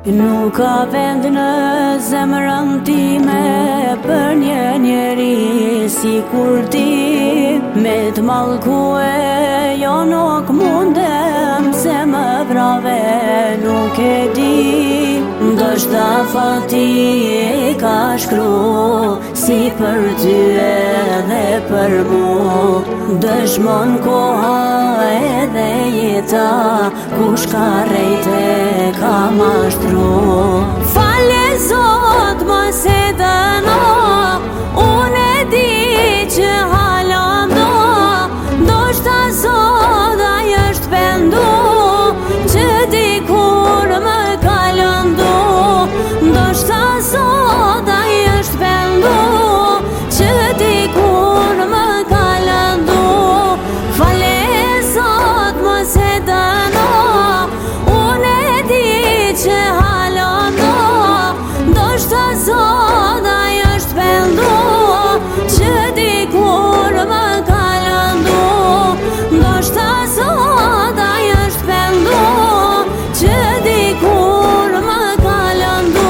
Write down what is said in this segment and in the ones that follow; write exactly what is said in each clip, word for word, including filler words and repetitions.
Nuk ka vend në zemrën time për një njeri si kur ti. Me t'mallkue jo nuk mundem, se më vrave nuk e di. Ndoshta fati e ka shkru si për ty edhe për mu. Dëshmon koha edhe jeta, kush ka rejte ka mashtru. Fale Zot mos e dëno, unë e di që hala ndo. Ndoshta Zot ai është pendu, që dikur më ka lëndu. Ndoshta Zot ai është pendu, që dikur më ka lëndu. Fale Zot mos e dëno, unë e di që hala ndo. Ndoshta Zot ai është pendu, që dikur më ka lëndu. Ndoshta Zot ai është pendu, që dikur më ka lëndu.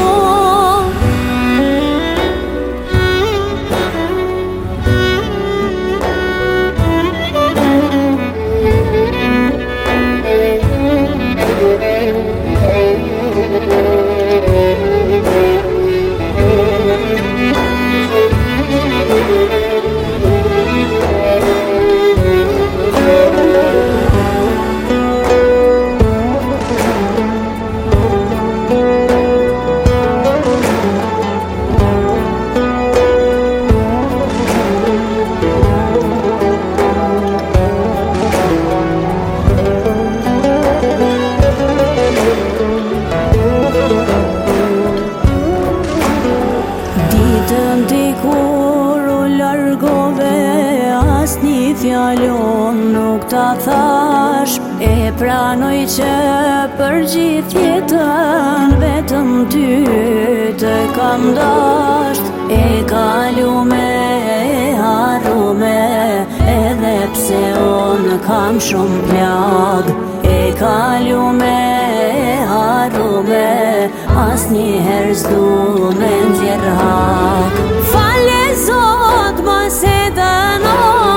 Ditën dikur u largove, asnjë fjalon nuk ta thash. E pranoj që për gjithë jetën vetëm ty të kam dasht. E kalume, e harrume, edhe pse unë kam shumë plag. E kalume, e harrume, asnjëherë s'du me nxjerr hak. Fale Zot mos e dëno,